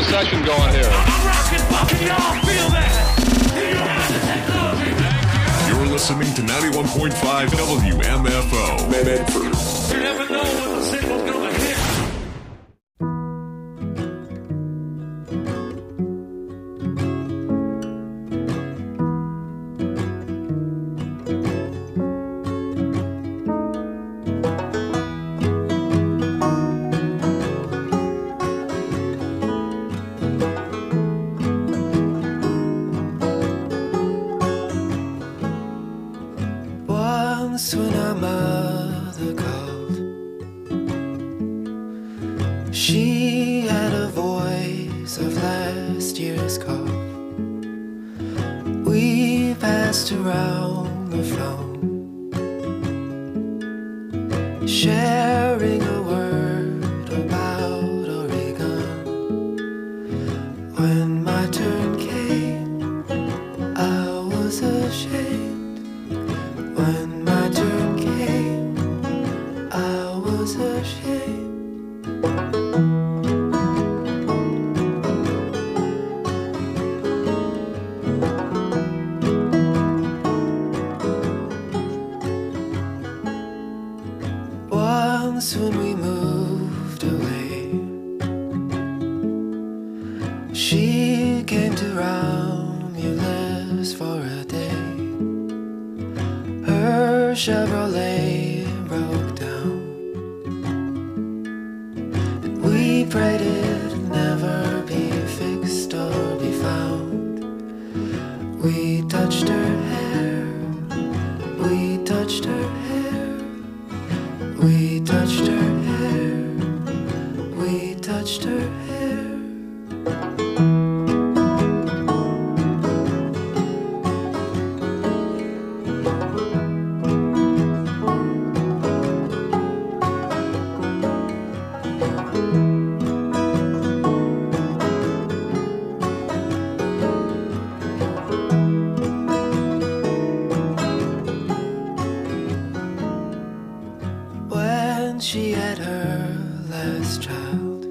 a session going here. I'm rocking, fucking, y'all feel that? You have to take love. You're listening to 91.5 WMFO. Medford. You never know when the single's gonna hit. Once when our mother called, she had a voice of last year's cough. We passed around the phone, sharing a word about Oregon. When my turn came, I was ashamed. When my turn came, I was ashamed. Once when we moved away, she came to Romulus for a day. Her Chevrolet broke down, and we prayed it'd never be fixed or be found. We touched her hair, we touched her hair, we touched her hair, we touched her hair. When she had her last child,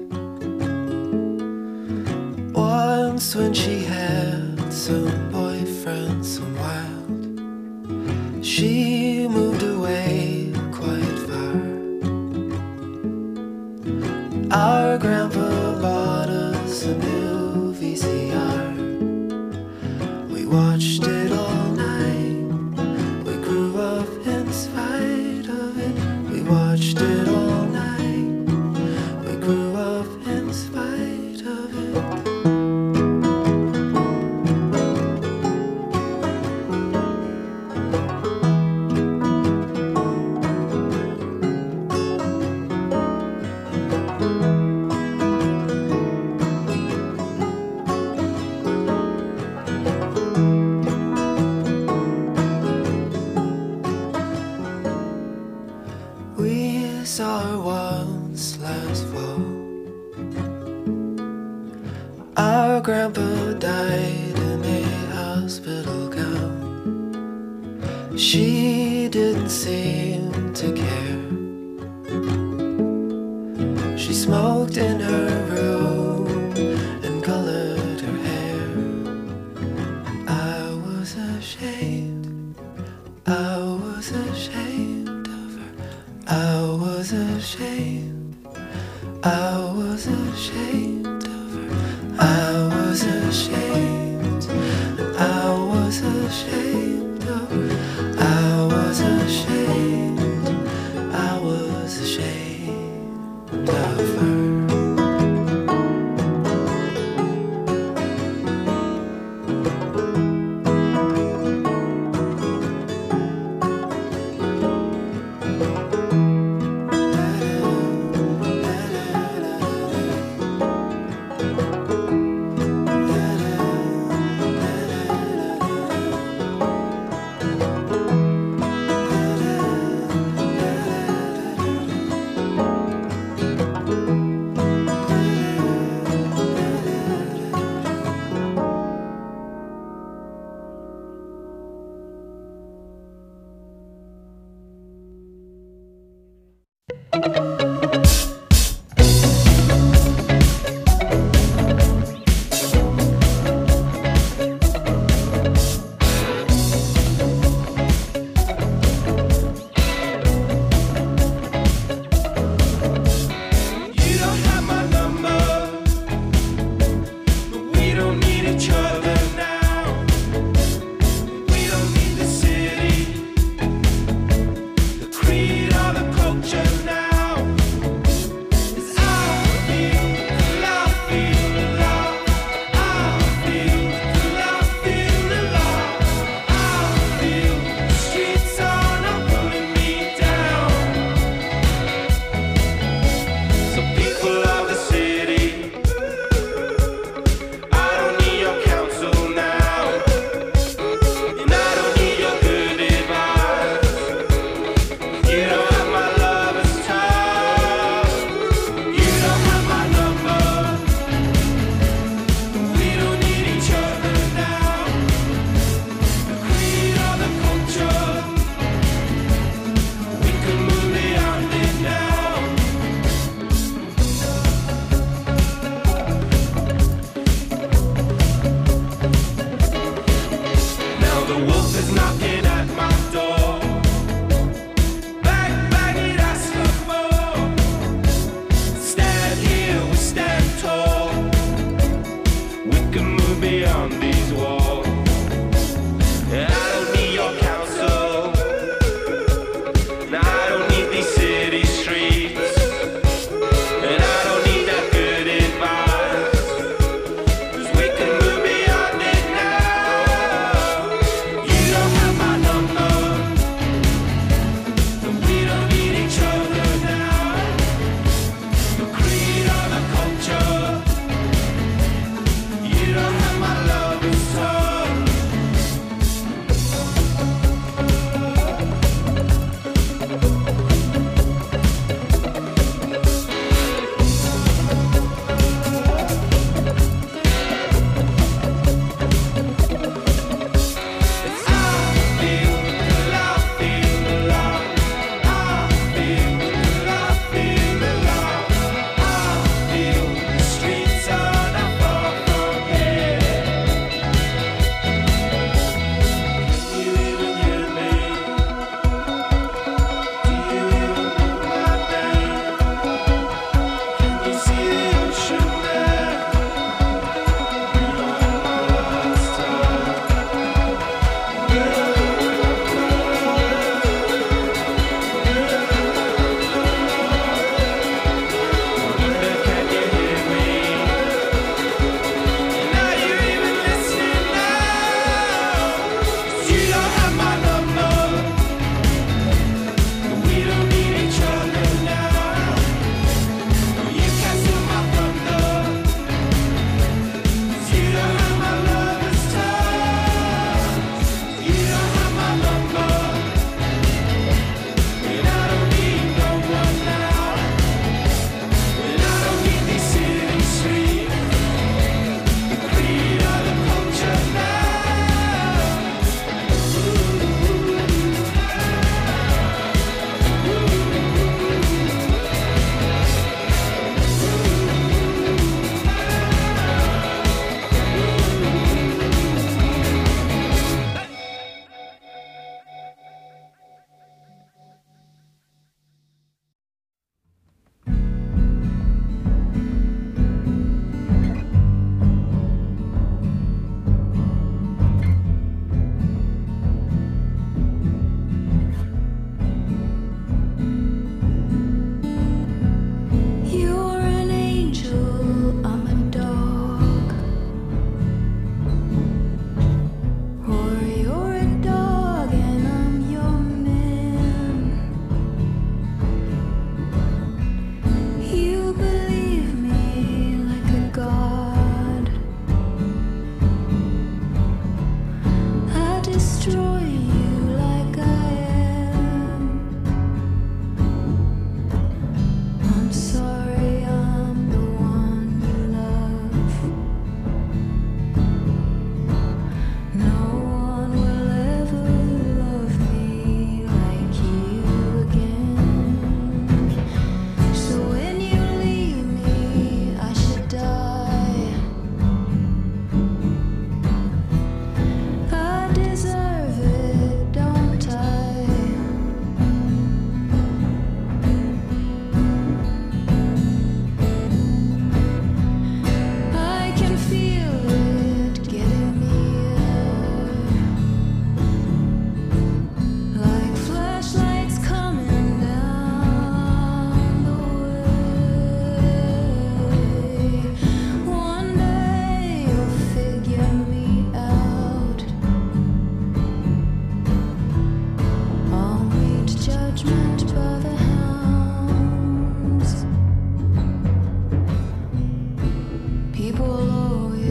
once when she had some boyfriend, some wild, she moved away quite far. Our grandpa bought us a new VCR. We watched it all night. We grew up in spite of it. We watched it all night. We grew up in spite of it. We saw her once last fall. Our grandpa died in a hospital gown. She didn't seem to care. She smoked in her room and colored her hair. And I was ashamed. I was ashamed of her. I was ashamed. I was ashamed of her. I was ashamed. I was ashamed of her. I was ashamed. I was ashamed of her.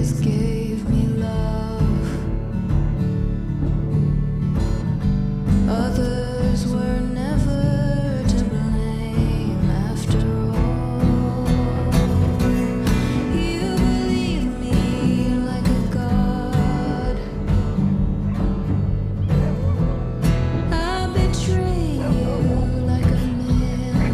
always gave me love. Others were never to blame after all. You believe me like a god. I betray you like a man.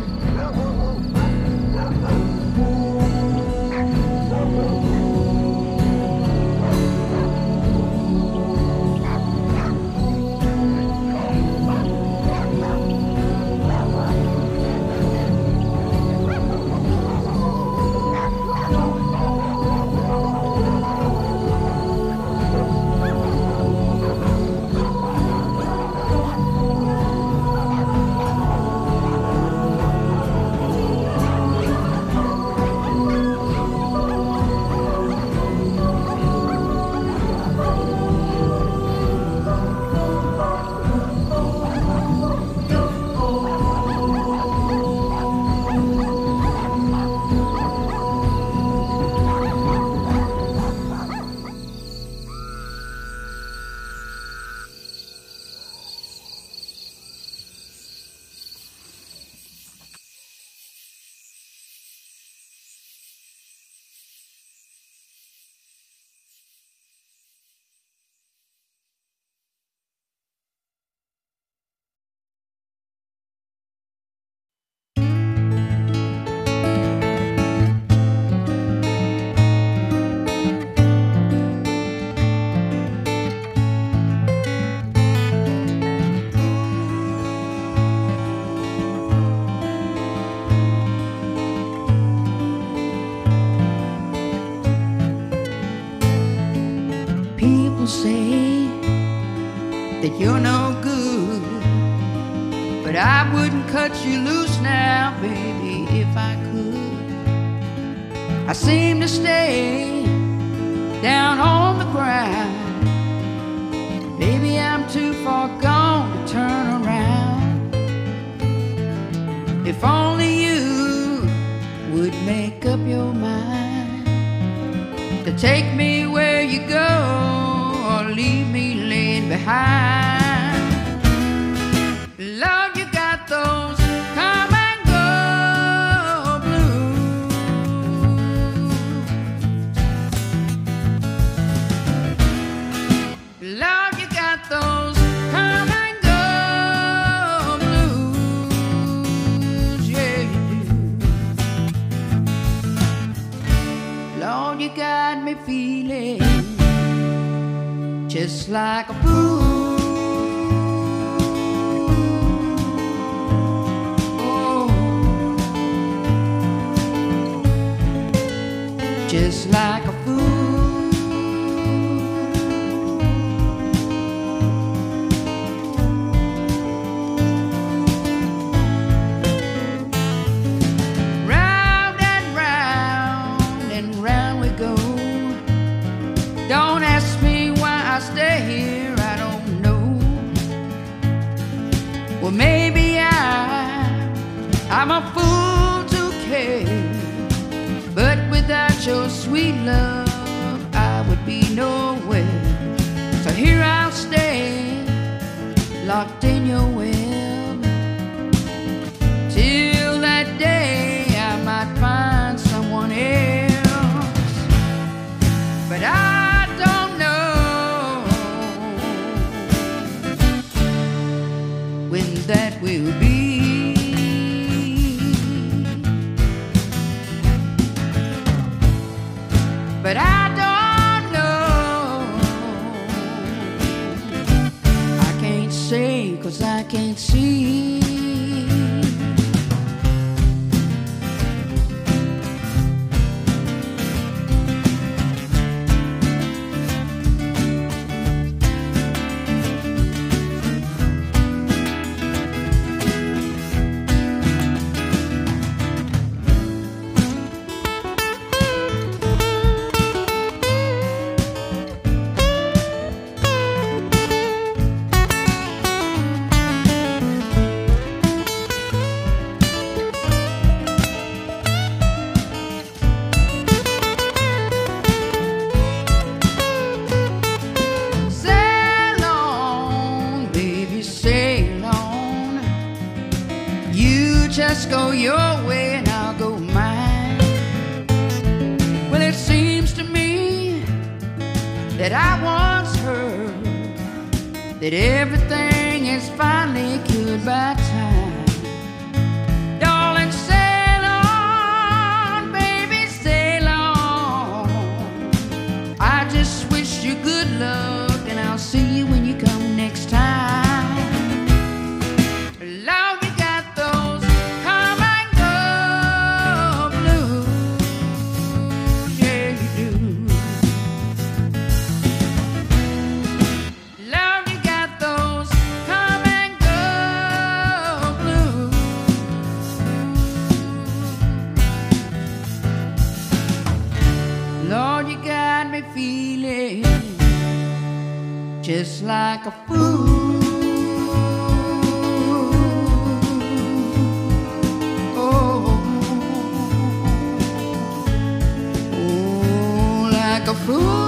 People say that you're no good, but I wouldn't cut you loose now, baby, if I could. I seem to stay down on the ground. Baby, I'm too far gone to turn around. If only you would make up your mind to take me where you go or leave me laying behind. Lord, you got those come and go blues. Lord, you got those come and go blues. Yeah, you do. Lord, you got me feeling just like a fool. Oh, just like a fool. Round and round we go. Don't ask me why I stay here, I don't know. Well, maybe I'm a fool to care, but without your sweet love, I would be nowhere. So here I'll stay, locked in your web, till that day I might find someone else. But I don't know when that will be. But I don't know. I can't say 'cause I can't see. that I once heard, that everything is finally cured by time. Darling, sail on, baby, sail on. I just wish you good luck, and I'll see you when you come next time. Lord, you got those come and go blues, yeah you do. Lord, you got those come and go blues. Lord, you got me feeling just like a fool. Like a fool.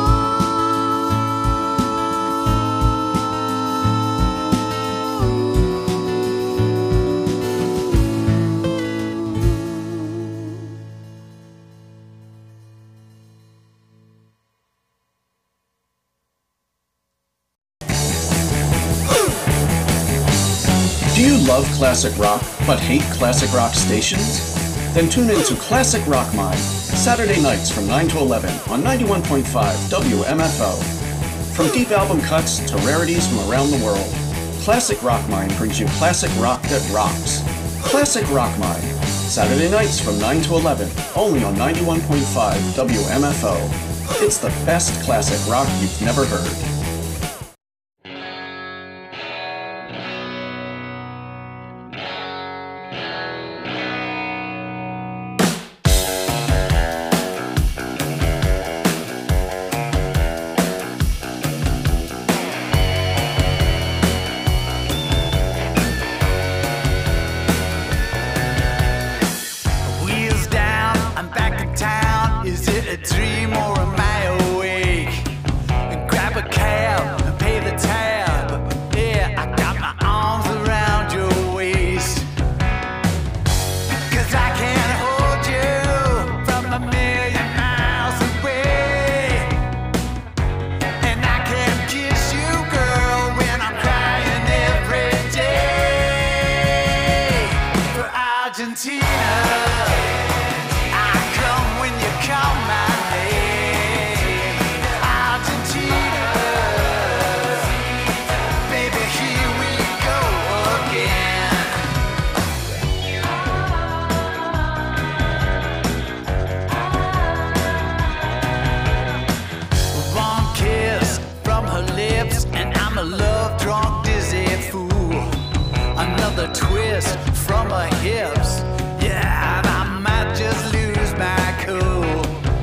Do you love classic rock but hate classic rock stations? Then tune in to Classic Rock Mine, Saturday nights from 9 to 11 on 91.5 WMFO. From deep album cuts to rarities from around the world, Classic Rock Mine brings you classic rock that rocks. Classic Rock Mine, Saturday nights from 9 to 11, only on 91.5 WMFO. It's the best classic rock you've never heard. Wheels down, I'm back in town. Is it a dream or am I awake? Grab a cab and pay the tab. Yeah, I got my arms around your waist. 'Cause I can't hold you from a million miles away. And I can't kiss you, girl, when I'm crying every day. For Argentina, I come when you call my name. Argentina, baby, here we go again. One kiss from her lips, and I'm a love-drunk, dizzy fool. Another twist from her hips, yeah, and I might just lose my cool.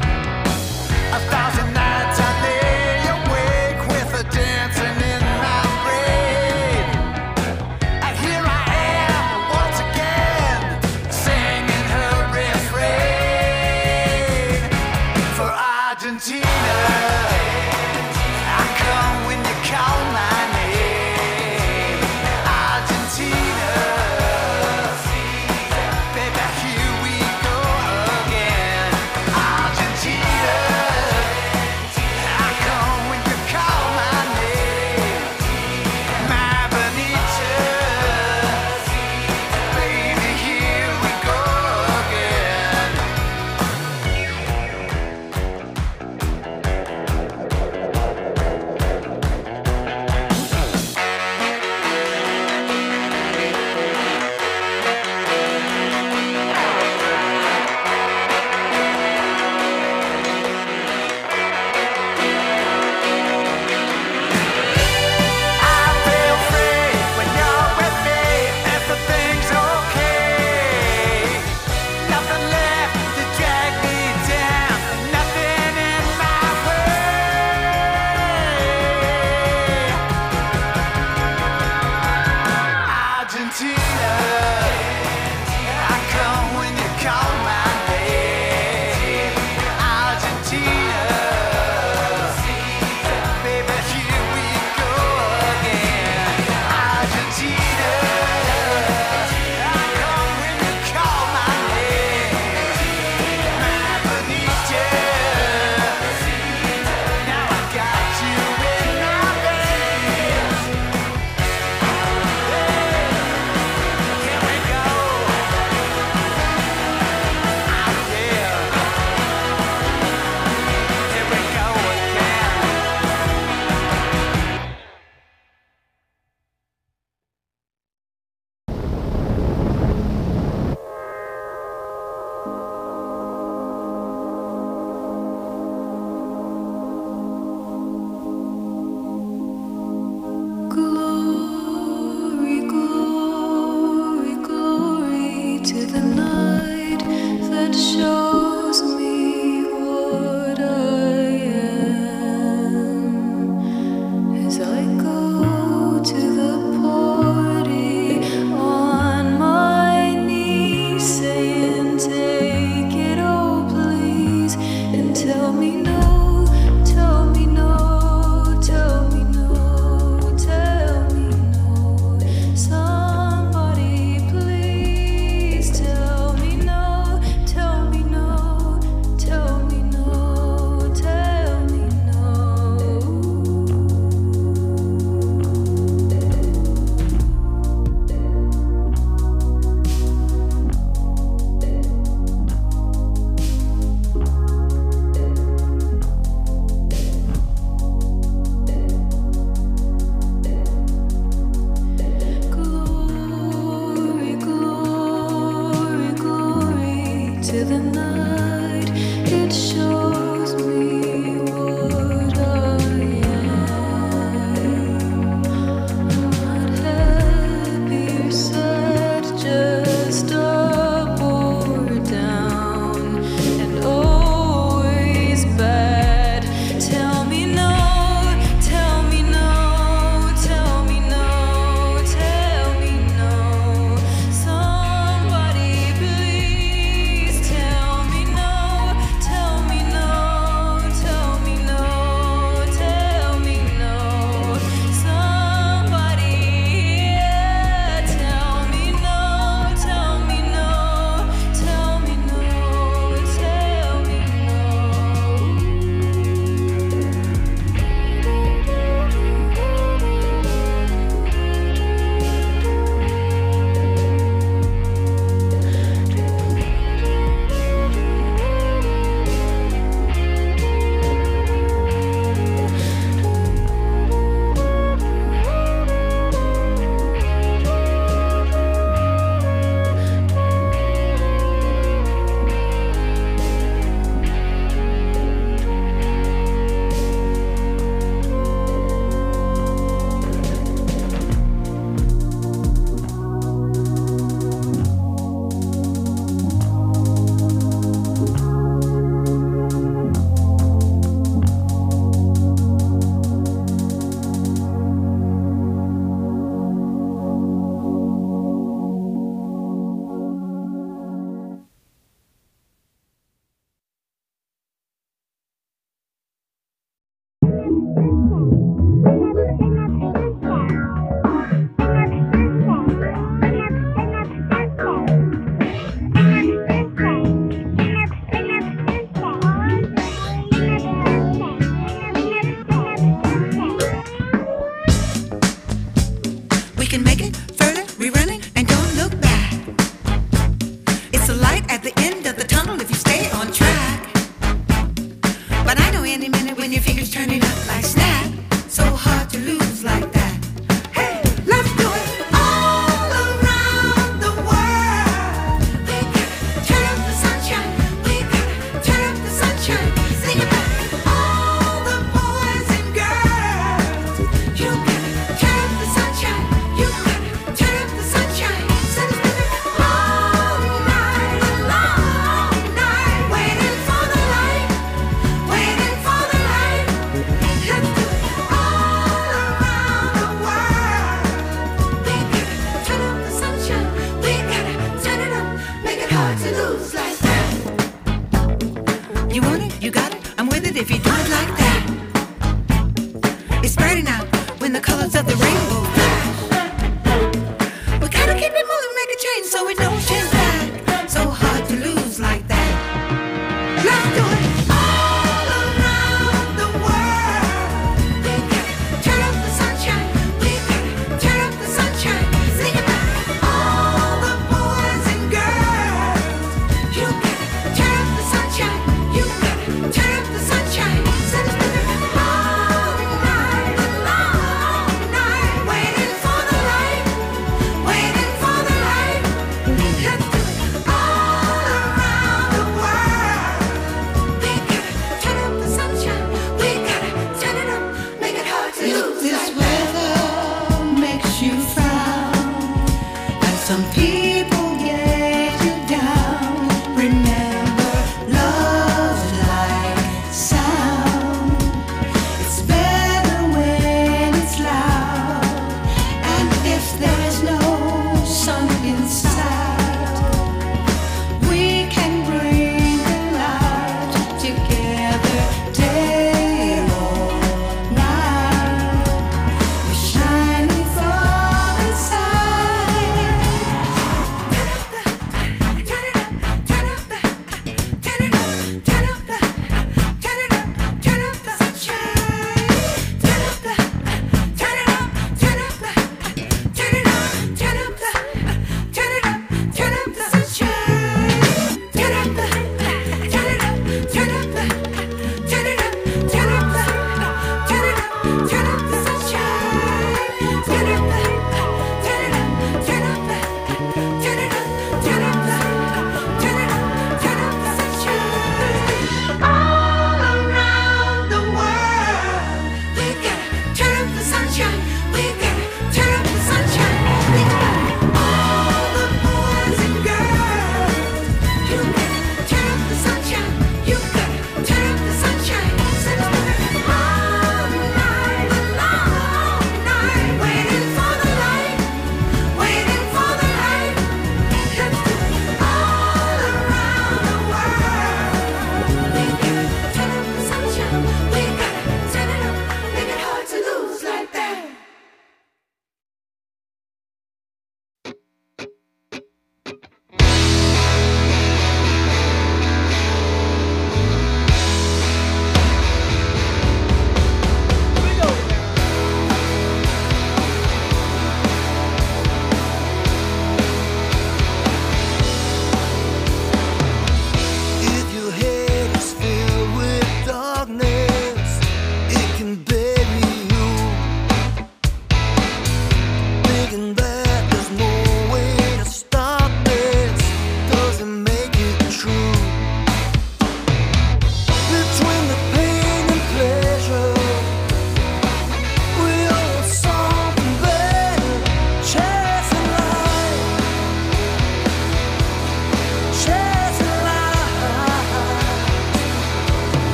1,000 nights I lay awake with her dancing in my brain. And here I am once again, singing her refrain. For Argentina, I come when you call my name. Argentina, baby, here we go again. Argentina, I come when you call my name. My Bonita, baby, here we go again. when your fingers turning up like snap. So hard to lose like that. Hey, let's do it all around the world. We gotta turn up the sunshine. We gotta turn up the sunshine. Sing about it, all the boys and girls. You gotta turn up the sunshine. You gotta turn up the sunshine. So let's do it all night, long night, waiting for the light, waiting for the light.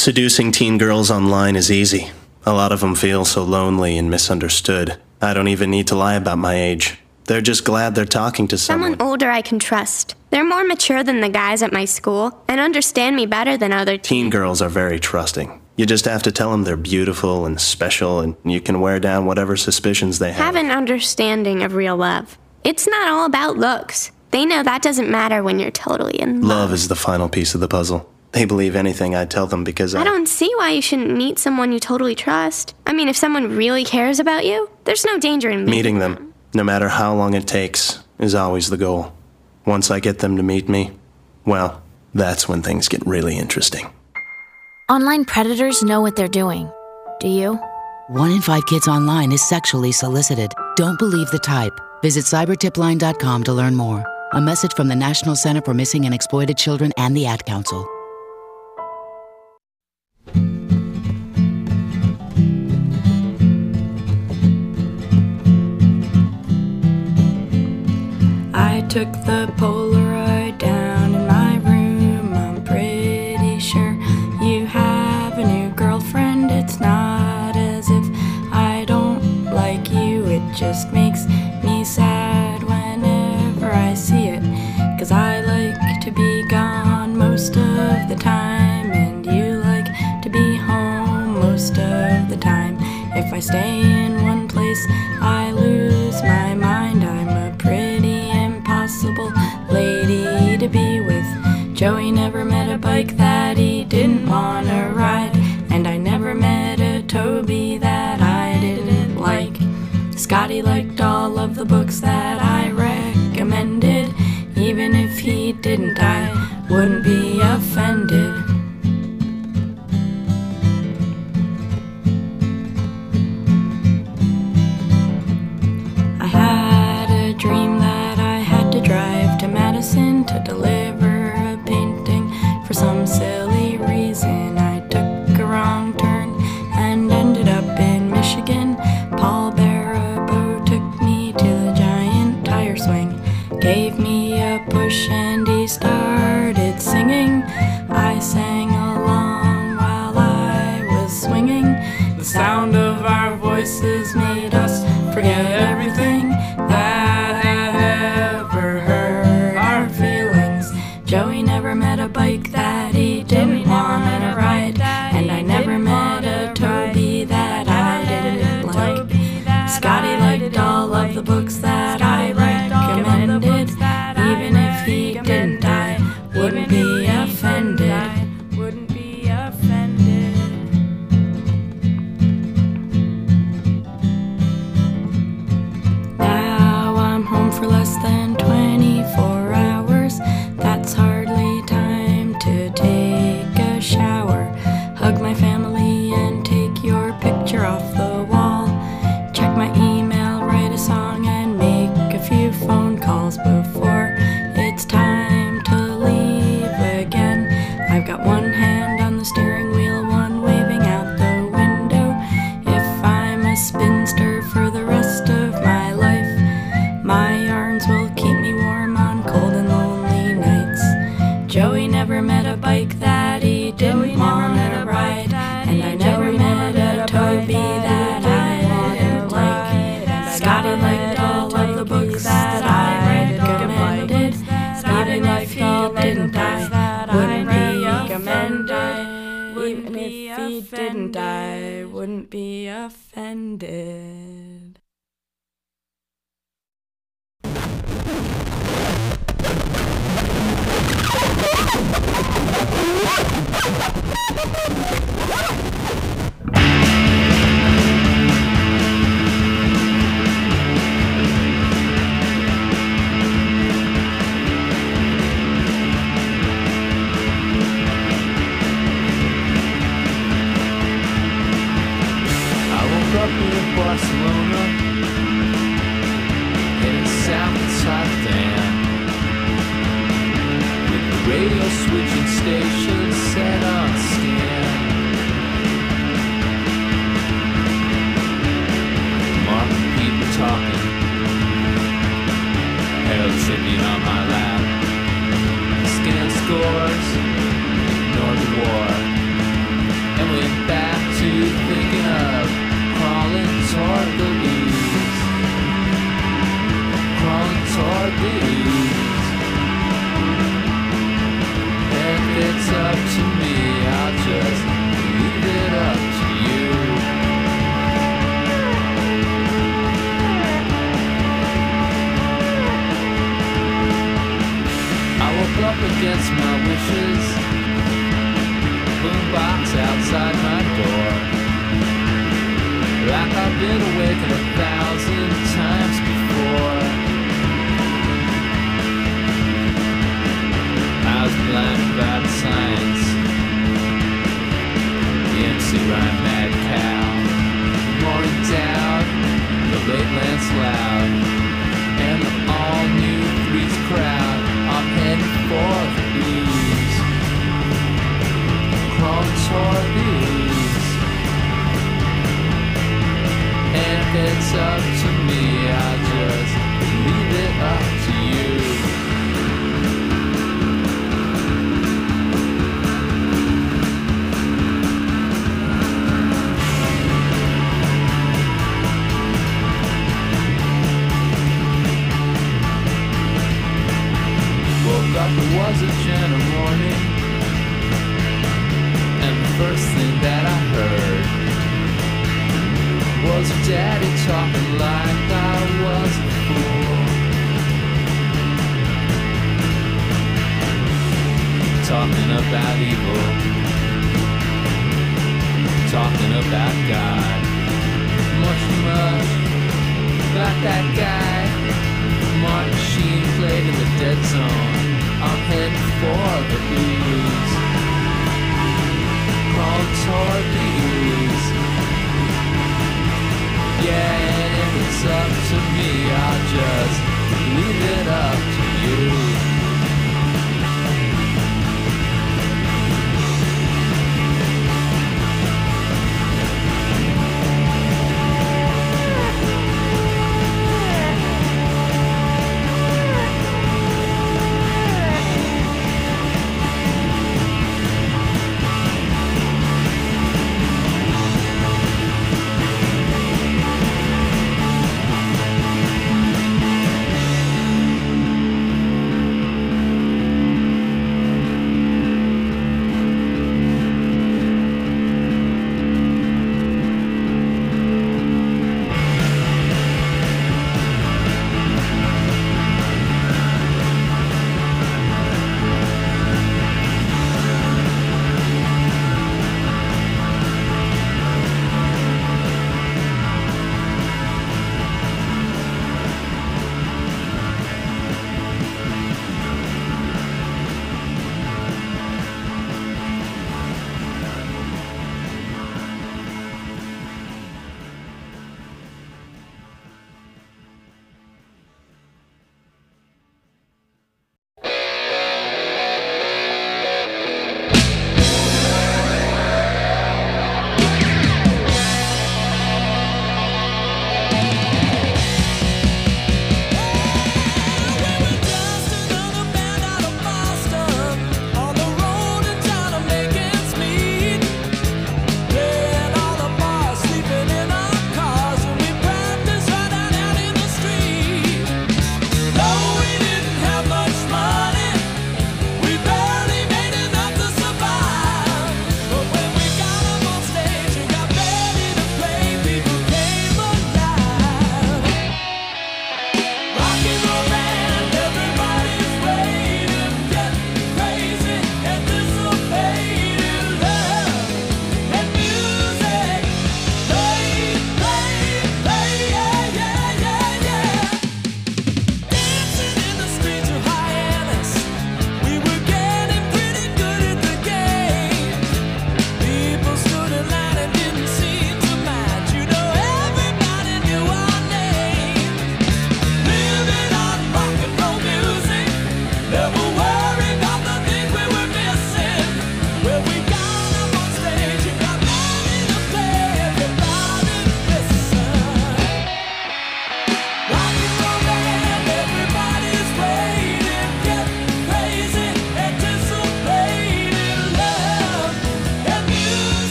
Seducing teen girls online is easy. A lot of them feel so lonely and misunderstood. I don't even need to lie about my age. They're just glad they're talking to someone. Someone older I can trust. They're more mature than the guys at my school and understand me better than other Teen girls are very trusting. You just have to tell them they're beautiful and special, and you can wear down whatever suspicions they have. Have an understanding of real love. It's not all about looks. They know that doesn't matter when you're totally in love. Love is the final piece of the puzzle. They believe anything I tell them because I don't see why you shouldn't meet someone you totally trust. I mean, if someone really cares about you, there's no danger in meeting them, no matter how long it takes, is always the goal. Once I get them to meet me, well, that's when things get really interesting. Online predators know what they're doing. Do you? 1 in 5 kids online is sexually solicited. Don't believe the type. Visit cybertipline.com to learn more. A message from the National Center for Missing and Exploited Children and the Ad Council. I took the Polaroid down in my room. I'm pretty sure you have a new girlfriend. It's not as if I don't like you. It just makes me sad whenever I see it. 'Cause I like to be gone most of the time, and you like to be home most of the time. If I stay in one place, I lose my mind. I'm a pretty impossible lady to be with. Joey never met a bike that he didn't want to ride, and I never met a Toby that I didn't like. Scotty liked all of the books that I recommended. Even if he didn't, I wouldn't be offended. I had a dream that I had to drive to Madison to deliver a painting. For some silly reason, I took a wrong turn and ended up in Michigan. Paul Barabo took me to the giant tire swing, gave me a push, and he started singing. I sang along while I was swinging. The sound of our voices made us forget everything that had ever hurt our feelings. Joey never met a bike that he didn't want to ride, and I never met a Toby that I didn't like. Scotty liked all of the books that I recommended. Even if he didn't, I wouldn't be offended. Wouldn't be offended. Now I'm home for less than 24 hours. That's hardly time to take a shower. Hug my family and take your picture off the wall. Check my email, write a song, and make a few phone calls before it's time to leave again. I've got one hand on the steering wheel, one waving out the window. If I'm a spinster for the rest of my life, my arms will keep me warm on cold and lonely nights. Joey never met a bike that he didn't want to ride, and I never met a Toby that I didn't like. Scotty liked all of the books that I recommended. Even if he didn't, I wouldn't be offended. Even if he didn't, I wouldn't be offended. I woke up in Barcelona, heading south to Rotterdam, with the radio switching station set on scan. Marking people talking, Harold Tribune on my lap, scan scores, ignore the war. it's up to me, I'll just leave it up to you. Woke up, it was a gentle morning, and the first thing that I heard was Daddy talking like I was a fool, talking about evil, talking about God, much about that guy. Martin Sheen played in the dead zone. I'm heading for the ooze, crawling toward the ooze. Yeah, and if it's up to me, I'll just leave it up to you.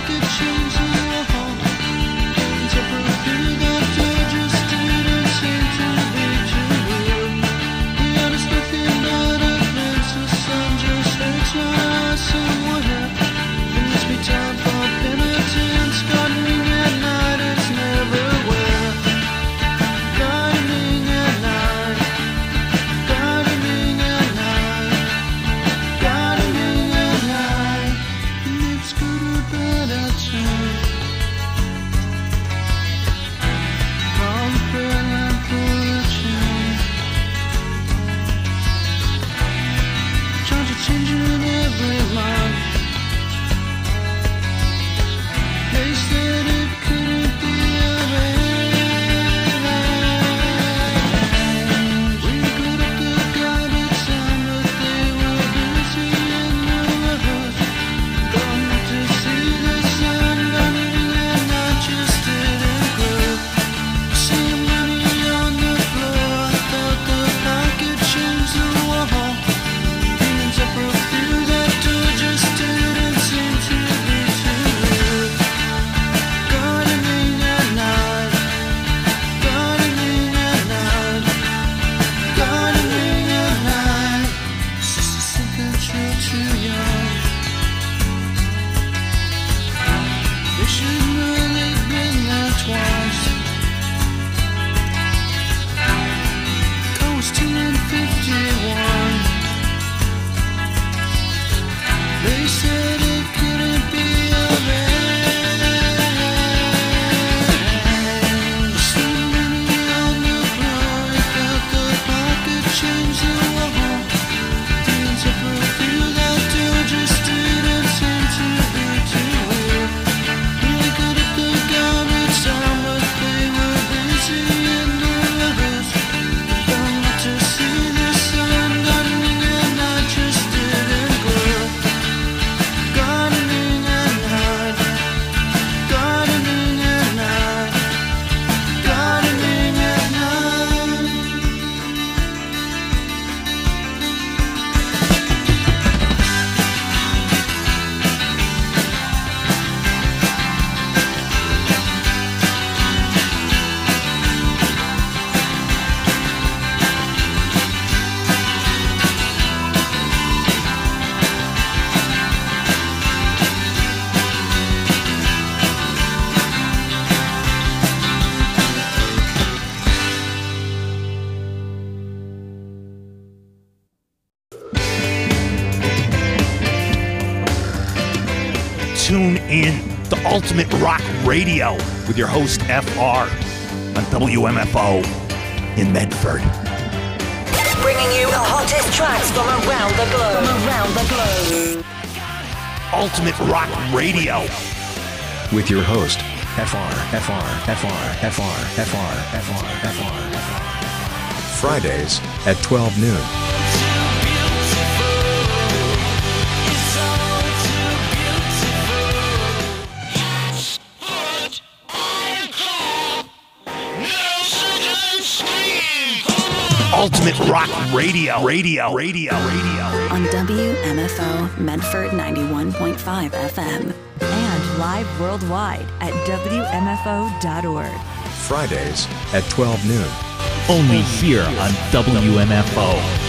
Tune in to Ultimate Rock Radio with your host FR on WMFO in Medford. Bringing you the hottest tracks from around the globe. Ultimate Rock Radio with your host Fridays at 12 noon. Ultimate Rock Radio. On WMFO Medford 91.5 FM. And live worldwide at WMFO.org. Fridays at 12 noon. Only here on WMFO.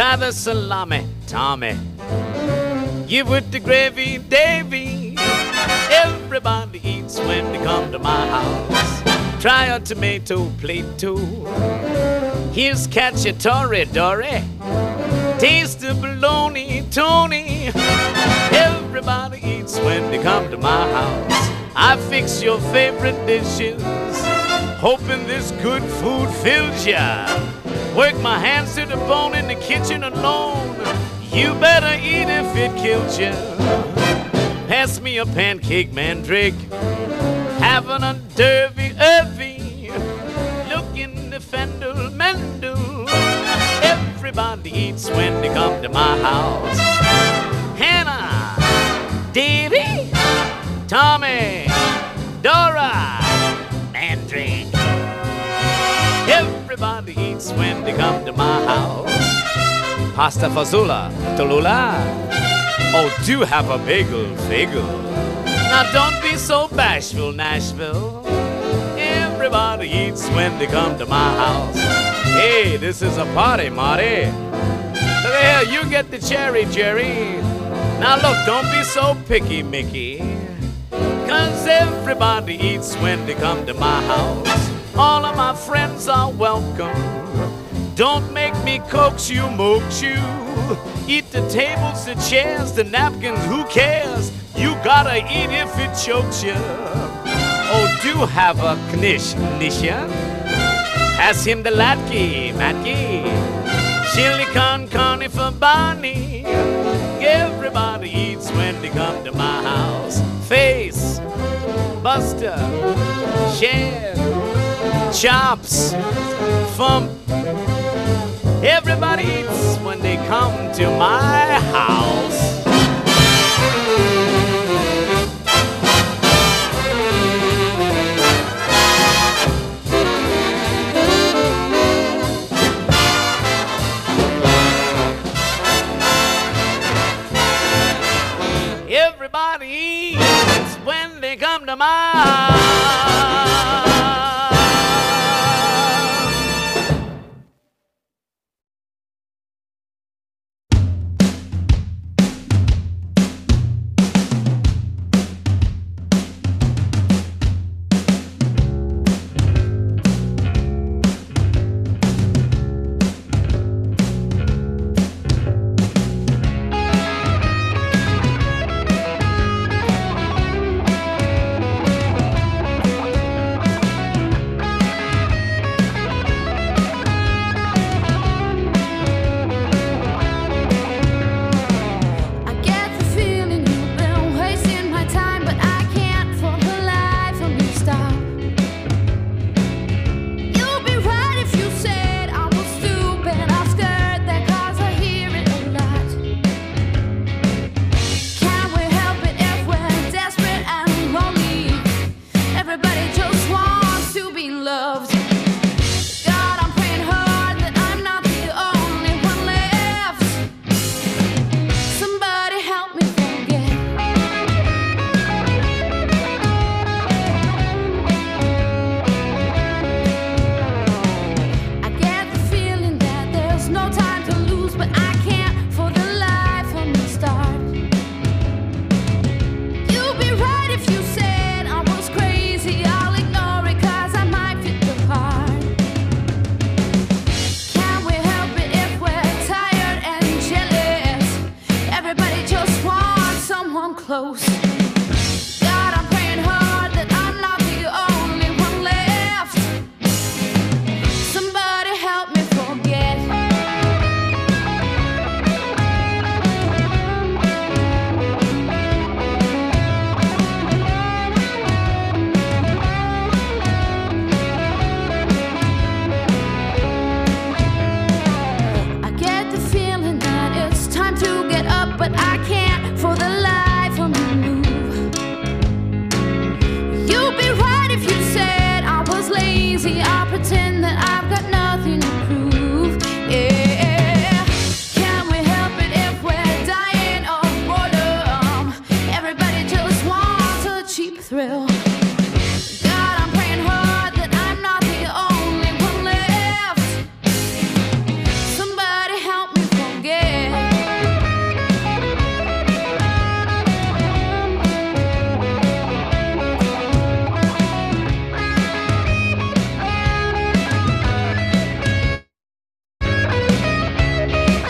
Try the salami, Tommy. Give with the gravy, Davy. Everybody eats when they come to my house. Try a tomato plate too. Here's cacciatore, Dory. Taste the bologna, Tony. Everybody eats when they come to my house. I fix your favorite dishes, hoping this good food fills ya. Work my hands to the bone in the kitchen alone. You better eat if it kills ya. Pass me a pancake, mandrake. Having a derby, Irvy. Look in the fendel, Mendel. Everybody eats when they come to my house. Hannah, Davy, Tommy, Dora, Mandrake. Everybody eats when they come to my house. Pasta fazola, Tallulah. Oh, do have a bagel, fagel. Now don't be so bashful, Nashville. Everybody eats when they come to my house. Hey, this is a party, Marty. Look here, you get the cherry, Jerry. Now look, don't be so picky, Mickey. 'Cause everybody eats when they come to my house. All of my friends are welcome. Don't make me coax you, moax you. Eat the tables, the chairs, the napkins, who cares? You gotta eat if it chokes you. Oh, do have a knish, Nisha. Pass him the latke, matke. Chili con carne for Barney. Everybody eats when they come to my house. Face, Buster, Share, Chops, Fump. Everybody eats when they come to my house. Everybody eats when they come to my house. close. God, I'm praying hard that I'm not the only one left. Somebody help me forget. I get the feeling that it's time to get up, but I can't.